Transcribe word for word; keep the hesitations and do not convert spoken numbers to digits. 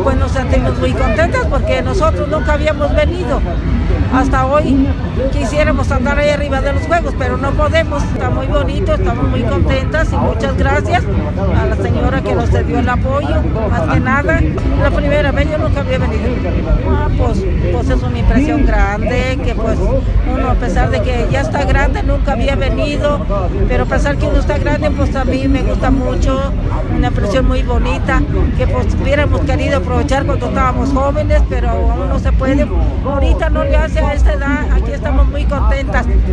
pues nos sentimos muy contentas porque nosotros nunca habíamos venido. Hasta hoy quisiéramos andar ahí arriba de los juegos, pero no podemos. Está muy bonito, estamos muy contentas y muchas gracias a la señora que nos dio el apoyo, más que nada. La primera vez yo nunca había venido. Ah, pues, pues es una impresión grande, que pues uno a pesar de que ya está grande, nunca había venido, pero a pesar que uno está grande, pues a mí me gusta mucho, una impresión muy bonita, que pues hubiéramos querido aprovechar cuando estábamos jóvenes, pero aún no se puede. Ahorita no le hace a esta edad, aquí estamos muy contentas.